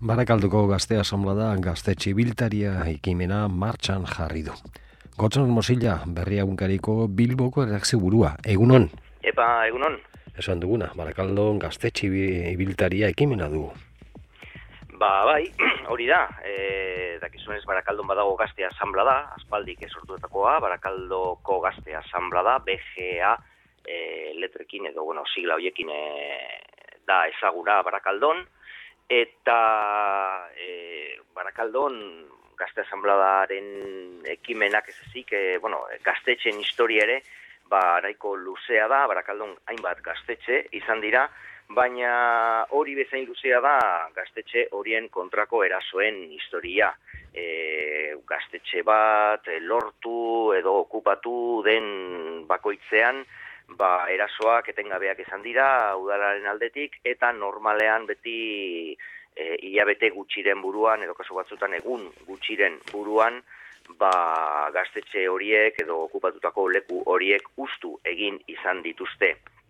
Barakalduko Gazte Asanblada Gazte Txibiltaria ekimena martxan jarri du. Gotzon Mosilla, Berri Egunkariko Bilboko erreakzio burua. Egunon? Epa, egunon? Esan duguna, Barakaldon Gazte Txibiltaria ekimena du. Bai, hori da. Dakizunez Barakaldon badago Gazte Asanblada, aspaldik sortutakoa, Barakaldoko Gazte Asanblada, BGA letrekin edo, sigla horiekin da ezaguna Barakaldon. Eta Barakaldon Gazte Asanbladaren ekimenak ez ezik, gaztetxeen historia ere, nahiko luzea da, Barakaldon hainbat gaztetxe izan dira, baina hori bezain luzea da gaztetxe horien kontrako erasoen historia. Gaztetxe bat lortu edo okupatu den bakoitzean, erasoak etengabeak izan dira udalaren aldetik, eta normalean beti hilabete gutxiren buruan, edo kasu batzutan egun gutxiren buruan, gaztetxe horiek edo okupatutako leku horiek hustu egin izan dituzte.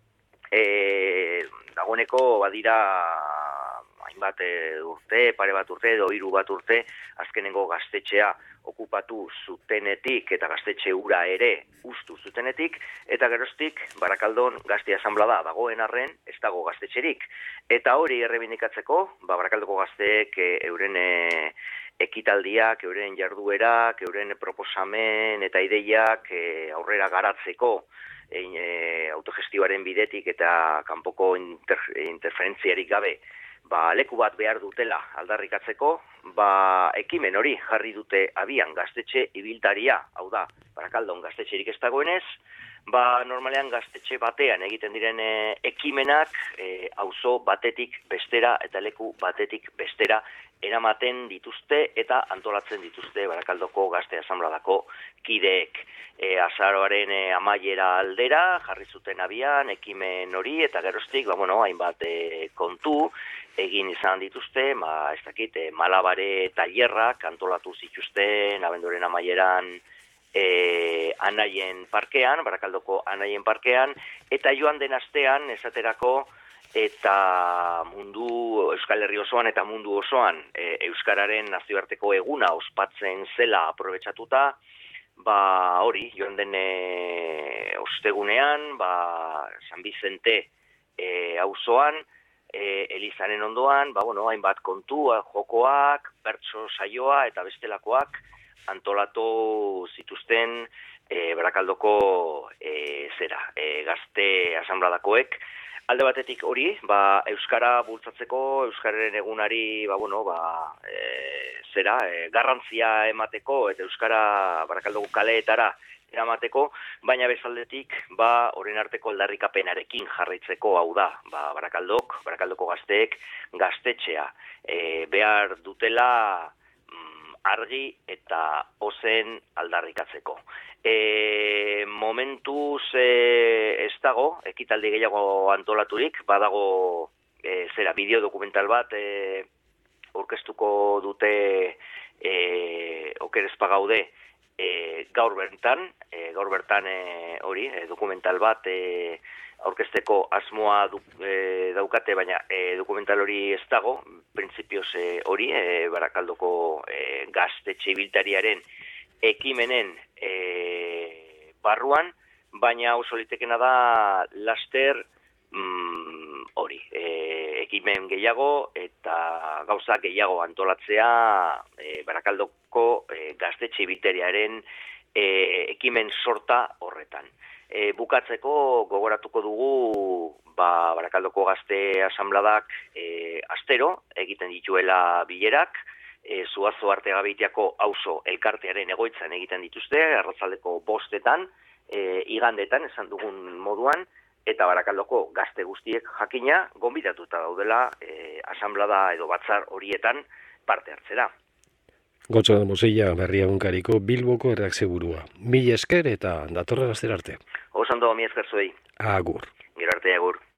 Dagoeneko badira hainbat urte, pare bat urte edo 3 bat urte, azkenengo gaztetxea okupatu zutenetik eta gaztetxe hura ere hustu zutenetik, eta geroztik Barakaldon Gazte Asanblada dagoen arren ez dago gaztetxerik. Eta hori errebindikatzeko, Barakaldoko gazteek euren ekitaldiak, euren jarduerak, euren proposamen eta ideiak aurrera garatzeko autogestioaren bidetik eta kanpoko interferentziarik gabe leku bat behar dutela aldarrikatzeko, ekimen hori jarri dute abian gaztetxe ibiltaria, hau da, Barakaldon gaztetxerik ez dagoenez, normalean gaztetxe batean egiten diren ekimenak auzo batetik bestera eta leku batetik bestera eramaten dituzte eta antolatzen dituzte Barakaldoko Gazte Asanbladako kideek. Azaroaren amaiera aldera jarri zuten abian ekimen hori, eta geroztik hainbat kontu egin izan dituzte, malabare tailerrak antolatu zituzten abenduaren amaieran Anaien parkean, Barakaldoko Anaien parkean, eta joan den astean esaterako eta Euskal Herri osoan eta mundu osoan Euskararen nazioarteko eguna ospatzen zela aprobetxatuta, hori, joan den ostegunean, San Bizente auzoan, Elizaren ondoan, hainbat kontua, jokoak, bertso saioa eta bestelakoak antolatu zituzten Barakaldoko Gazte Asanbladakoek. Alde batetik hori, Euskara bultzatzeko, Euskararen egunari, garrantzia emateko, eta Euskara Barakaldoko kaleetara eramateko, baina bezaldetik, horren arteko aldarrikapenarekin jarraitzeko, hau da, Barakaldoko gazteek gaztetxea behar dutela argi eta ozen aldarrikatzeko. Momentuz ez dago, ekitaldi gehiago antolaturik, badago bideo dokumental bat aurkeztuko dute Oker ez pagaude gaur bertan hori, dokumental bat aurkezteko asmoa daukate, baina dokumental hori ez dago, printzipioz hori, Barakaldoko gaztetxe ibiltariaren ekimenen barruan, baina oso litekena da laster hori, ekimen gehiago eta gauza gehiago antolatzea Barakaldoko gaztetxe ibiltariaren ekimen sorta horretan. Bukatzeko gogoratuko dugu Barakaldoko Gazte Asanbladak astero egiten dituela bilerak, Zuazo Artegabeitiako auzo elkartearen egoitzan egiten dituzte, arratsaldeko 5etan, igandetan esan dugun moduan, eta Barakaldoko gazte guztiek jakina gonbidatuta daudela asanblada edo batzar horietan parte hartzera. Gotzon Mosilla, Berri Egunkariko Bilboko erreakzio burua. Mil esker eta datorren astera arte. Oso ondo, mi esker zuei. Agur. Gero arte, agur.